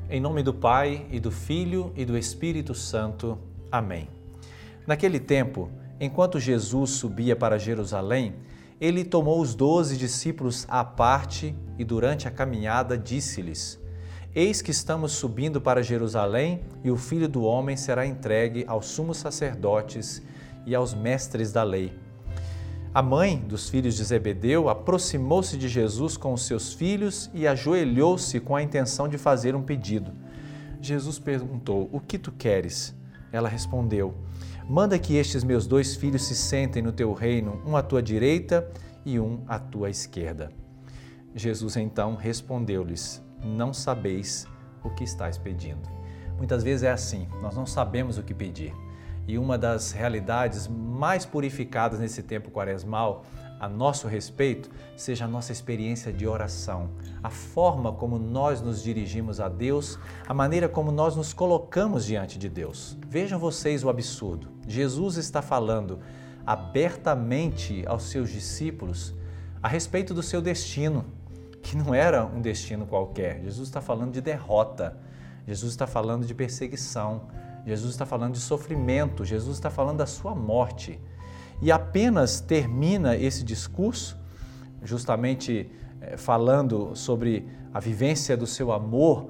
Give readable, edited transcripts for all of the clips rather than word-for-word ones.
Em nome do Pai, e do Filho, e do Espírito Santo. Amém. Naquele tempo, enquanto Jesus subia para Jerusalém, ele tomou os 12 discípulos à parte e durante a caminhada disse-lhes: Eis que estamos subindo para Jerusalém e o Filho do Homem será entregue aos sumos sacerdotes e aos mestres da lei. A mãe dos filhos de Zebedeu aproximou-se de Jesus com os seus filhos e ajoelhou-se com a intenção de fazer um pedido. Jesus perguntou: O que tu queres? Ela respondeu: Manda que estes meus 2 filhos se sentem no teu reino, um à tua direita e um à tua esquerda. Jesus então respondeu-lhes: Não sabeis o que estáis pedindo. Muitas vezes é assim, nós não sabemos o que pedir. E uma das realidades mais purificadas nesse tempo quaresmal, a nosso respeito, seja a nossa experiência de oração, a forma como nós nos dirigimos a Deus, a maneira como nós nos colocamos diante de Deus. Vejam vocês o absurdo. Jesus está falando abertamente aos seus discípulos a respeito do seu destino, que não era um destino qualquer. Jesus está falando de derrota, Jesus está falando de perseguição, Jesus está falando de sofrimento, Jesus está falando da sua morte. E apenas termina esse discurso, justamente falando sobre a vivência do seu amor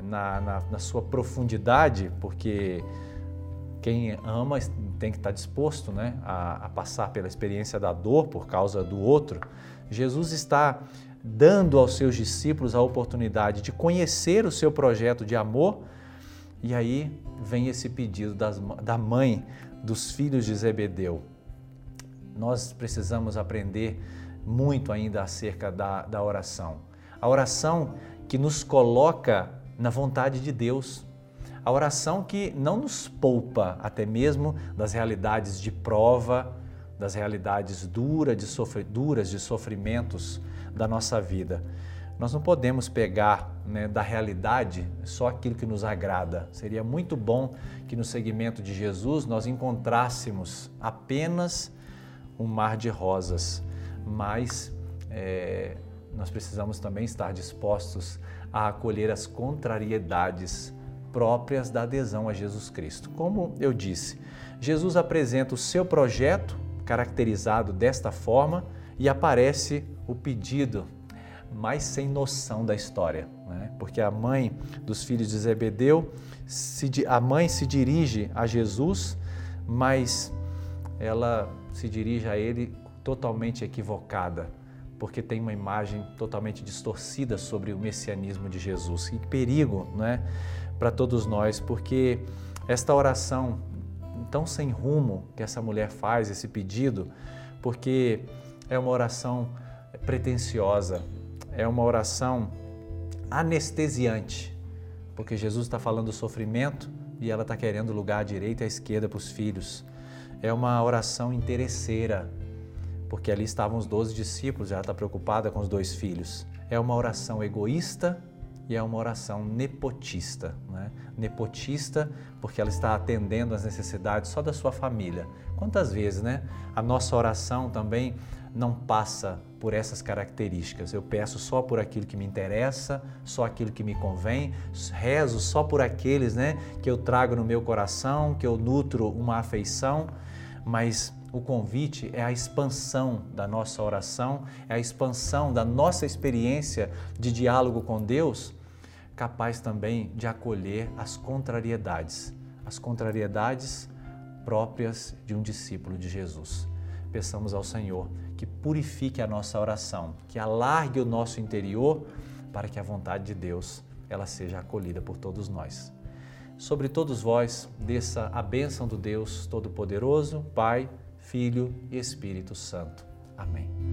na sua profundidade, porque quem ama tem que estar disposto, né, a passar pela experiência da dor por causa do outro. Jesus está dando aos seus discípulos a oportunidade de conhecer o seu projeto de amor. E aí vem esse pedido da mãe dos filhos de Zebedeu. Nós precisamos aprender muito ainda acerca da oração. A oração que nos coloca na vontade de Deus. A oração que não nos poupa até mesmo das realidades de prova, das realidades duras de sofrimentos da nossa vida. Nós não podemos pegar, né, da realidade só aquilo que nos agrada. Seria muito bom que no seguimento de Jesus nós encontrássemos apenas um mar de rosas, mas nós precisamos também estar dispostos a acolher as contrariedades próprias da adesão a Jesus Cristo. Como eu disse, Jesus apresenta o seu projeto caracterizado desta forma e aparece o pedido mais sem noção da história, né? Porque a mãe dos filhos de Zebedeu, a mãe se dirige a Jesus, mas ela se dirige a ele totalmente equivocada, porque tem uma imagem totalmente distorcida sobre o messianismo de Jesus. Que perigo, né, para todos nós, porque esta oração tão sem rumo que essa mulher faz, esse pedido, porque é uma oração pretensiosa, é uma oração anestesiante, porque Jesus está falando do sofrimento e ela está querendo lugar à direita e à esquerda para os filhos. É uma oração interesseira, porque ali estavam os 12 discípulos, ela está preocupada com os 2 filhos. É uma oração egoísta e é uma oração nepotista, né? Nepotista porque ela está atendendo às necessidades só da sua família. Quantas vezes, né? A nossa oração também não passa por essas características. Eu peço só por aquilo que me interessa, só aquilo que me convém, rezo só por aqueles, né, que eu trago no meu coração, que eu nutro uma afeição, mas o convite é a expansão da nossa oração, é a expansão da nossa experiência de diálogo com Deus, capaz também de acolher as contrariedades próprias de um discípulo de Jesus. Peçamos ao Senhor que purifique a nossa oração, que alargue o nosso interior para que a vontade de Deus ela seja acolhida por todos nós. Sobre todos vós, desça a bênção do Deus Todo-Poderoso, Pai, Filho e Espírito Santo. Amém.